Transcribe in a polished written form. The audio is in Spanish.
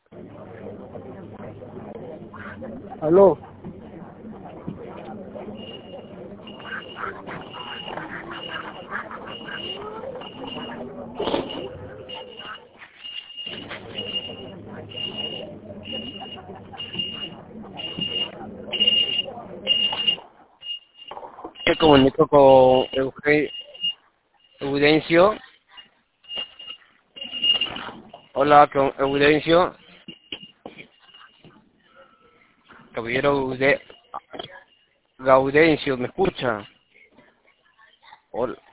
Aló. Me comunico con Eudencio. Hola, con Eudencio. Caballero Gaudencio, ¿me escucha? Hola.